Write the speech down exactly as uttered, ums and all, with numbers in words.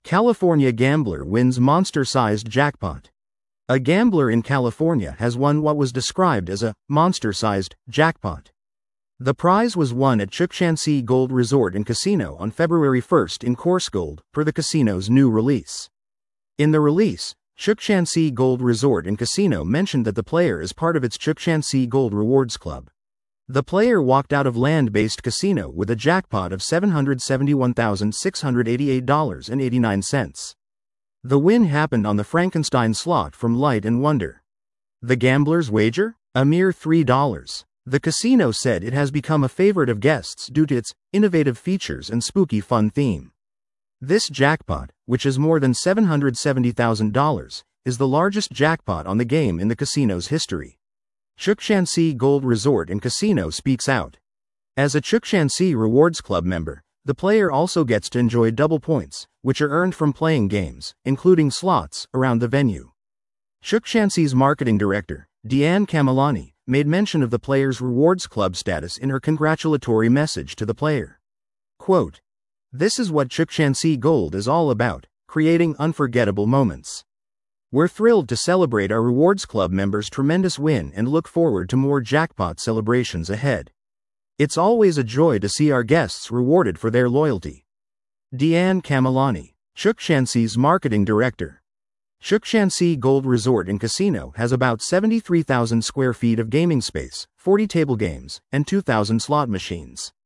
California gambler wins monster-sized jackpot. A gambler in California has won what was described as a monster-sized jackpot. The prize was won at Chukchansi Gold Resort and Casino on February first in Coursegold, per the casino's new release. In the release, Chukchansi Gold Resort and Casino mentioned that the player is part of its Chukchansi Gold Rewards Club. The player walked out of land-based casino with a jackpot of seven hundred seventy-one thousand six hundred eighty-eight dollars and eighty-nine cents. The win happened on the Frankenstein slot from Light and Wonder. The gambler's wager? A mere three dollars. The casino said it has become a favorite of guests due to its innovative features and spooky fun theme. This jackpot, which is more than seven hundred seventy thousand dollars, is the largest jackpot on the game in the casino's history. Chukchansi Gold Resort and Casino speaks out. As a Chukchansi Rewards Club member, the player also gets to enjoy double points, which are earned from playing games, including slots, around the venue. Chukchansi's marketing director, Deanne Camilani, made mention of the player's Rewards Club status in her congratulatory message to the player. Quote, "This is what Chukchansi Gold is all about, creating unforgettable moments. We're thrilled to celebrate our Rewards Club members' tremendous win and look forward to more jackpot celebrations ahead. It's always a joy to see our guests rewarded for their loyalty." Deanne Camilani, Chukchansi's marketing director. Chukchansi Gold Resort and Casino has about seventy-three thousand square feet of gaming space, forty table games, and two thousand slot machines.